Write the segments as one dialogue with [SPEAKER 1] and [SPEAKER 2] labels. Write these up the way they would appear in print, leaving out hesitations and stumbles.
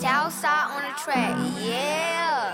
[SPEAKER 1] Southside on the track, yeah.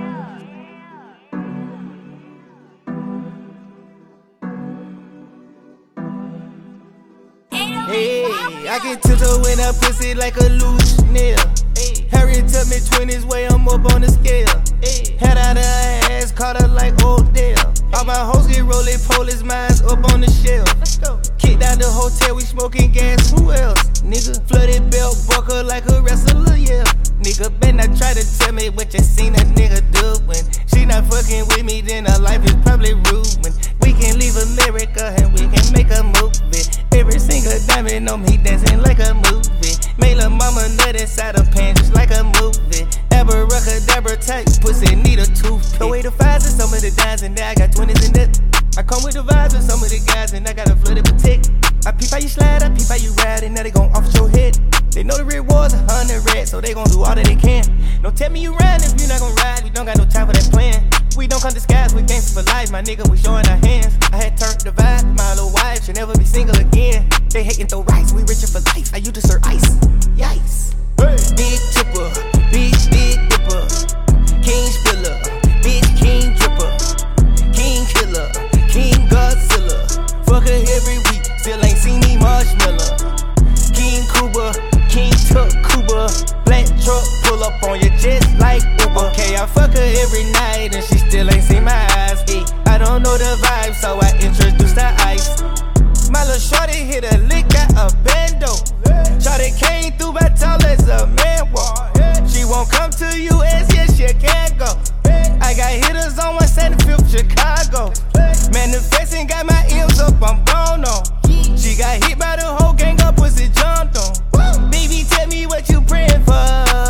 [SPEAKER 2] Hey, I can tiptoe in that pussy like a loose nail. Harry took me 20s way, I'm up on the scale. Head out of her ass, caught her like Odell. All my hoes get rolling, police mines up on the shelf. Kicked out the hotel, we smoking gas, who else? Nigga, flooded belt buckle like a wrestler, yeah. Nigga, better not try to tell me what you seen a nigga do. When she not fucking with me, then her life is probably ruined. We can leave America and we can make a movie. Every single diamond on me dancing like a movie. Made lil' mama nut inside her pants just like a movie. Abracadabra type pussy need a toothpick. Throw away the fives and some of the dimes and now I got 20s in that. I come with the vibes and some of the guys and I got a flooded protect. I peep how you slide, I peep how you ride and now they gon' off your head. They know the rewards 100 rats, so they gon' do all that they can. Don't tell me you ride if you not gon' ride, we don't got no time for that plan. We don't come disguised, we gangsta for life, my nigga, we showing our hands. I had turned the vibe, my little wife should never be single again. They hatin' throw rice, we richer for life, I used to serve ice, yikes. Hey. Big tipper, big dipper, king spiller, bitch king dripper, king killer, king Godzilla. Fuck her every week, still ain't seen me marshmallow. King Cuba, King Tuck Cuba, black truck pull up on you just like Uber. Okay, I fuck her every night and she still ain't seen my eyes. I don't know the vibe, so I introduced the ice. My little shorty hit a lick, got a bando. Shorty came through by tall as a man walk. She won't come to US, yeah, she can't go. I got hitters on 175th Chicago. Manifesting got my M's up, I'm gone on. She got hit by the whole gang up, pussy jumped on. Baby, tell me what you praying for.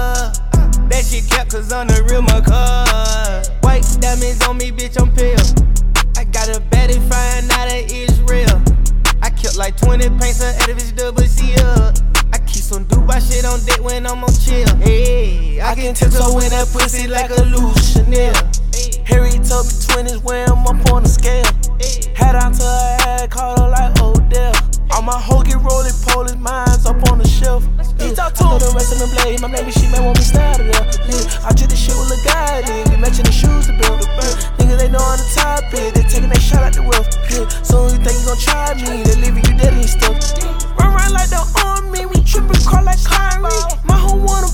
[SPEAKER 2] That shit kept cause on the real my car. White diamonds on me, bitch, I'm pale. I got a baddie flying out of Israel. I killed like 20 paints on Edwidge WCL. I keep some Dubai shit on deck when I'm on chill. Hey, I can tiptoe in that pussy like a loose Chanel. Harry told me 20s when I'm up on the scale. Head out to her head, called her like Odell. All my hoes get rolling, police mines up on the shelf. I throw the rest of them blade, my baby she may want me stay out of there. I treat this shit with a guy, we matching the shoes to build. Niggas they know on the top it, they taking that shot out the roof. So you think you gon' try me, they leaving you dead and stuff. Run like they on me, we trippin' car like Kyrie. My hoe wanna